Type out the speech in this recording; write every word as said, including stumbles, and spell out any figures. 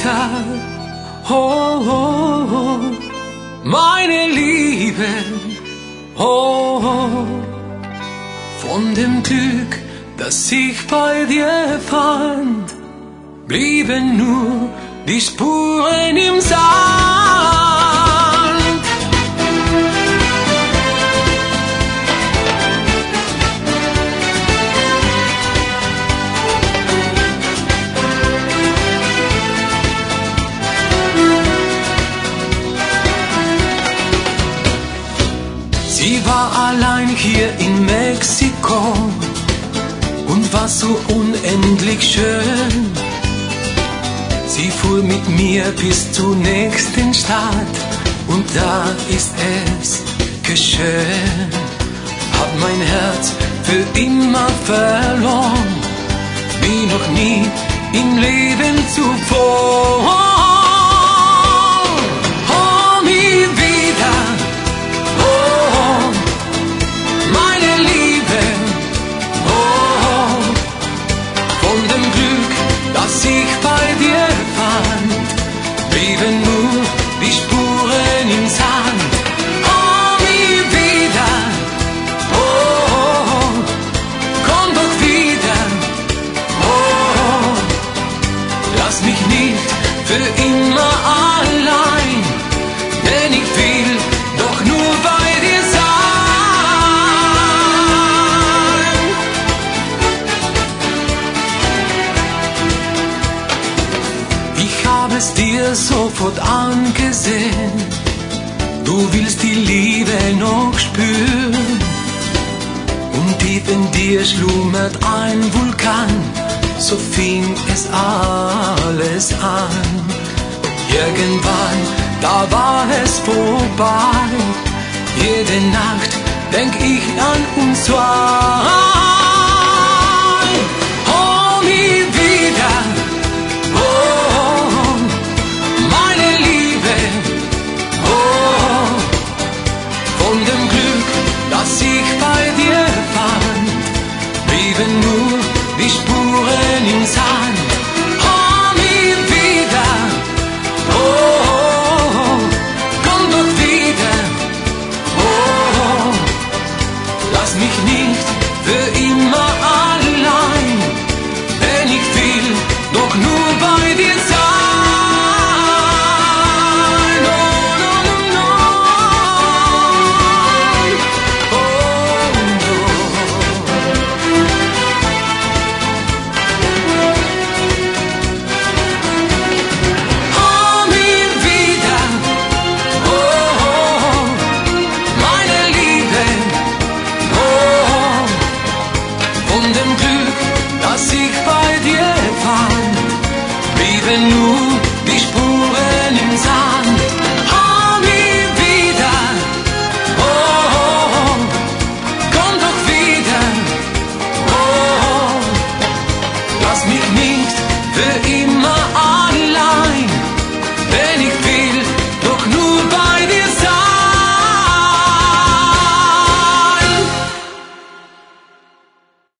wieder, oh, oh, oh, meine Liebe, oh, oh, von dem Glück, das ich bei dir fand, blieben nur die Spuren im Sand. Sie war allein hier in Mexiko und war so unendlich schön. Sie fuhr mit mir bis zur nächsten Stadt und da ist es geschehen. Hab mein Herz für immer verloren, wie noch nie im Leben zuvor. Oh, nie wieder, oh, meine Liebe, oh, von dem Glück, das ich bei dir fand, blieben nur die Spuren im Sand. Oh, nie wieder, oh, komm doch wieder, oh, lass mich nicht für immer allein, denn ich will doch nur bei dir sein. Ich habe es dir sofort angesehen, du willst die Liebe noch spüren, und tief in dir schlummert ein Vulkan, so fing es alles an. Irgendwann, da war es vorbei, jede Nacht denk ich an uns zwei. Oh, nie wieder, oh, meine Liebe, oh, von dem Glück, das ich bei dir fand, blieben nur die Spuren im Sand. Oh, nie wieder, oh, komm doch wieder, oh, lass mich nicht für immer allein, denn ich will doch nur bei dir sein. Oh, no, no, no. Oh, no. Oh, nie wieder, oh, meine Liebe, oh, von dem Glück, das ich bei dir fand, blieben nur die Spuren im Sand. Oh, nie wieder, oh, komm doch wieder, oh, lass mich nicht für immer